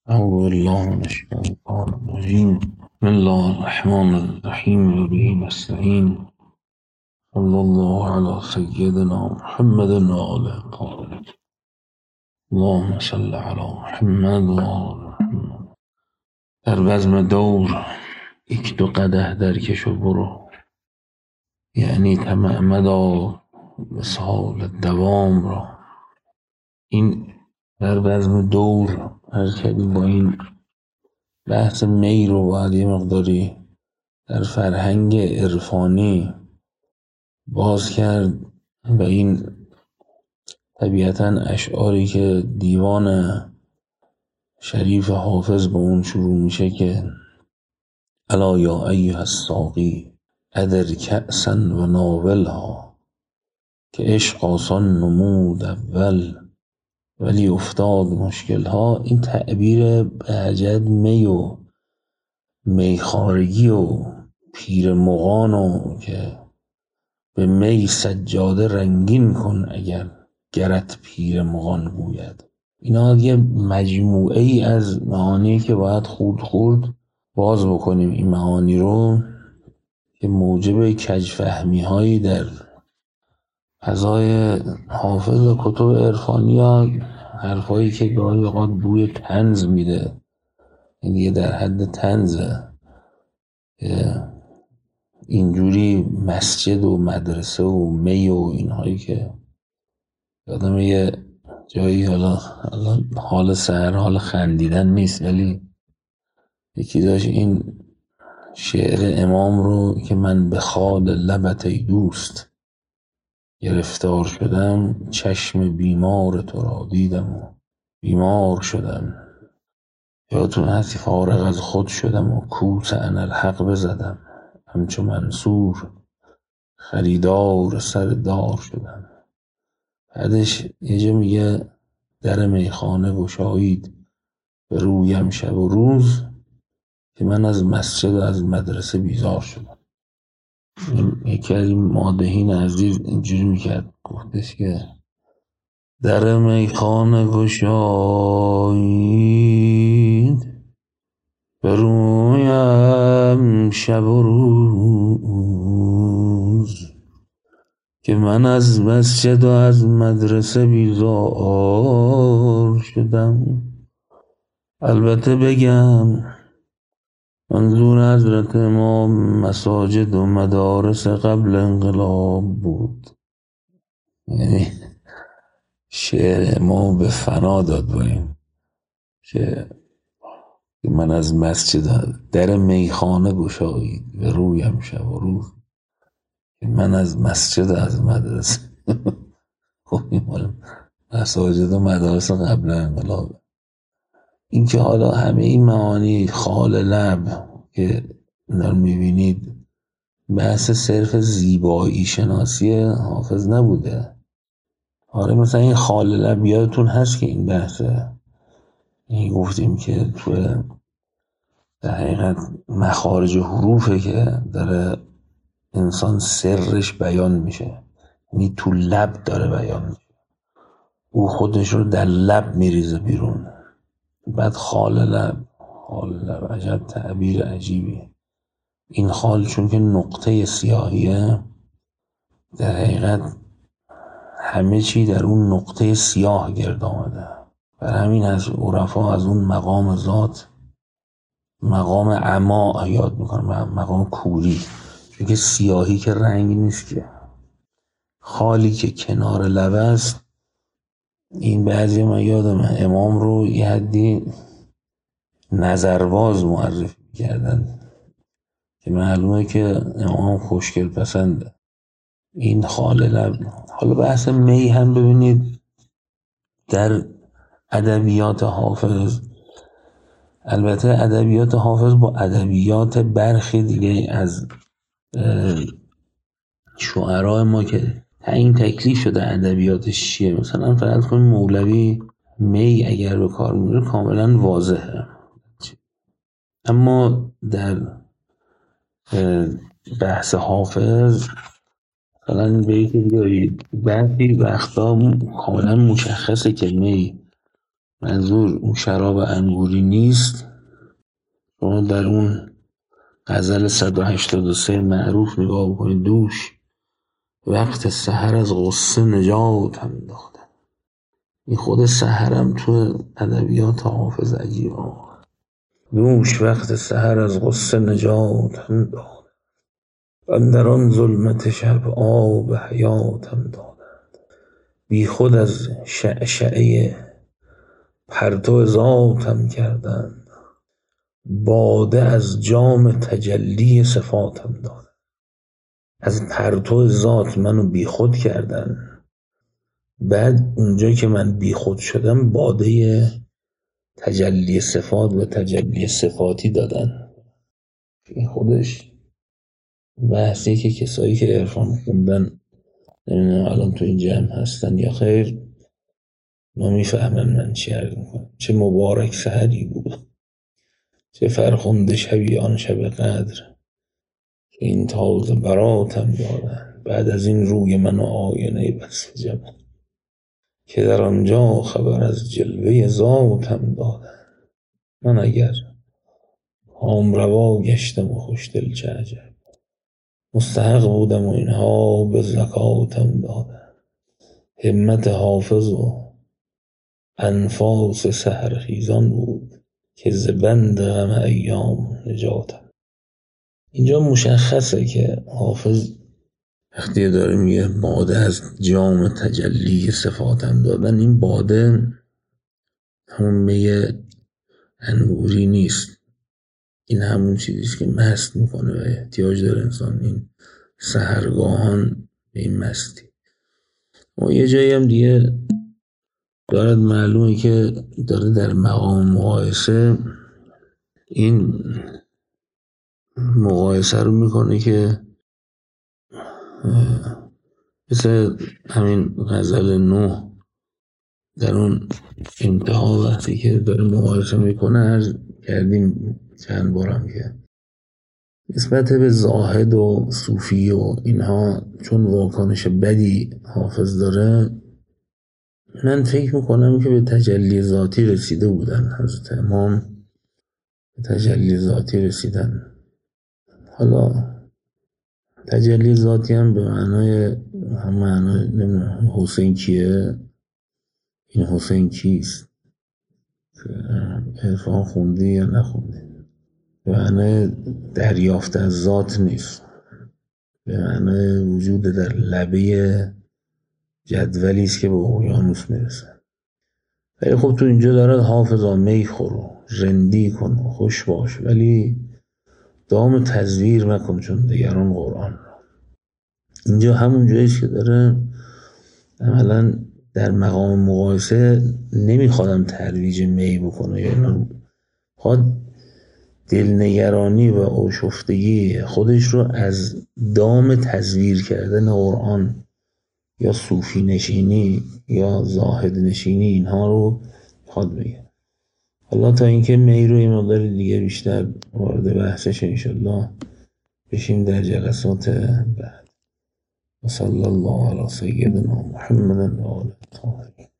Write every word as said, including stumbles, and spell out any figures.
أعوذ بالله من الشيطان الرجيم. بسم الله الرحمن الرحيم وبه نستعين. صلى الله على سيدنا محمد وآله الطاهرين. اللهم صل على محمد وآل محمد. در بزم دور یک دو قدح درکش و برو، یعنی طمع مدار وصال دوام را. این در بزم دور هر کدی با این بحث می رو باید یه مقداری در فرهنگ عرفانی باز کرد و این طبیعتاً اشعاری که دیوان شریف حافظ به اون شروع میشه که الا یا ایها الساقی ادر کأسا و ناولها که عشق آسان نمود اول ولی افتاد مشکلها. این تعبیر بهجت می و میخارگی و پیر مغان و که به می سجاده رنگین کن اگر گرت پیر مغان گوید، اینا یه مجموعه ای از معانی که باید خورد خورد باز بکنیم این معانی رو که موجب کجفهمی هایی در فضای حافظ و کتب عرفانی ها، حرفایی که گاهی اوقات بوی طنز میده، این دیگه در حد طنزه. اینجوری مسجد و مدرسه و می و اینهایی که یادم یه جایی، حالا حال سحر حال خندیدن نیست، ولی یکی داشت این شعر امام رو که من به خال لبت ای دوست گرفتار شدم، چشم بیمار تو را دیدم و بیمار شدم. یادتون هستی فارغ از خود شدم و کوس انالحق بزدم، همچو منصور خریدار سر دار شدم. بعدش یه جا میگه در میخانه گشایید به رویم شب و روز که من از مسجد و از مدرسه بیزار شدم. یکی از این مادحین عزیز اینجوری میکرد، گفتش که در میخانه گشایید به رویم شب و روز که من از مسجد و از مدرسه بیزار شدم. البته بگم منظور حضرت امام مساجد و مدارس قبل انقلاب بود، یعنی شعر ما به فنا داد با این که من از مسجد در میخانه گشایید به رویم شب و روز که من از مسجد از مدرسه خب این مساجد و مدارس قبل انقلاب. این که حالا همه این معانی خال لب که دار میبینید بحث صرف زیبایی شناسی حافظ نبوده. آره مثلا این خال لب یادتون هست که این بحثه، این گفتیم که تو در حقیقت مخارج حروفه که داره انسان سرش بیان میشه، یعنی تو لب داره بیان میشه، او خودش رو در لب میریزه بیرون. بعد خال لب، خال لب عجب تعبیر عجیبی. این خال چون که نقطه سیاهیه، در حقیقت همه چی در اون نقطه سیاه گرد آمده. بر همین از عرفا از اون مقام ذات مقام عما یاد میکنه، مقام کوری، چون که سیاهی که رنگ نیست که خالی که کنار لب است. این بعضی من یادم امام رو یه حدی نظرباز معرفی کردن که معلومه که امام خوشگل پسنده. این خال لب. حالا بحث می هم ببینید در ادبیات حافظ، البته ادبیات حافظ با ادبیات برخی دیگه از شعرای ما که این تکلیف شده ادبیاتش چیه، مثلا فرض کنیم مولوی می اگر به کار میره کاملا واضحه، اما در بحث حافظ مثلا به یکی دیگه بعضی وقتا کاملا مشخصه که می منظور اون شراب انگوری نیست. شما در اون غزل صد و هشتاد و سه معروف نگاه بکنید، دوش وقت سحر از غصه نجاتم دادن. این خود سحرم تو ادبیات حافظ عجیبه. دوش وقت سحر از غصه نجاتم دادن، اندر آن ظلمت شب آب حیاتم دادند. بی خود از شعشعه پرتو ذاتم کردند، باده از جام تجلی صفاتم دادند. از پرتو ذات منو بی خود کردن، بعد اونجا که من بی خود شدم باده تجلی صفات و تجلی صفاتی دادن. این خودش بحثی که کسایی که عرفان خوندن، نمیدونم الان تو این جمع هستن یا خیر، نمیفهمن من چی عرض میکنم. چه مبارک سحری بود، چه فرخنده شبی آن شب قدر، که این تازه براتم دادن. بعد از این روی من و آینه بس جمع، که در آنجا خبر از جلوه ذاتم دادن. من اگر کامروا گشتم و خوشدل چه عجب، مستحق بودم و اینها به زکاتم دادن. همت حافظ و انفاس سحرخیزان بود، که ز بند غم ایام نجاتم. اینجا مشخصه که حافظ وقتی داره میگه باده از جام تجلی صفاتم دادن، این باده همون میگه انگوری نیست، این همون چیزیست که مست میکنه و احتیاج داره انسان این سحرگاهان به این مستی. و یه جایی هم دیگه دارد معلومه که داره در مقام مقایسه این مقایسه رو میکنه که مثل همین غزل نو در اون انتها وقتی که داره مقایسه میکنه، عرض کردیم چند بارم که نسبت به زاهد و صوفی و اینها چون واکنش بدی حافظ داره، من فکر میکنم که به تجلی ذاتی رسیده بودن. حضرت امام به تجلی ذاتی رسیدن. حالا تجلی ذاتی هم به معنای هم معنای نمیدونم حسین کیه، این حسین کیست، عرفان خوندی یا نخوندی، به معنای دریافت از ذات نیست، به معنای وجود در لبه جدولی است که به اقیانوس میرسه. ولی خب تو اینجا داره حافظا می خورو، رندی کن و خوش باش، ولی دام تزویر مکن چون دیگران قرآن را. اینجا همون جاییست که داره عملا در مقام مقایسه نمیخوادم ترویج می بکنه، یعنی خواهد دلنگرانی و آشفتگی خودش رو از دام تزویر کردن قرآن یا صوفی نشینی یا زاهد نشینی اینها رو خواد بگه. حالا تا اینکه می رو یه مقدار دیگه بیشتر وارد بحثش انشالله بشیم در جلسات بعد. و صلی الله علی سیدنا محمد و آله الطاهرین.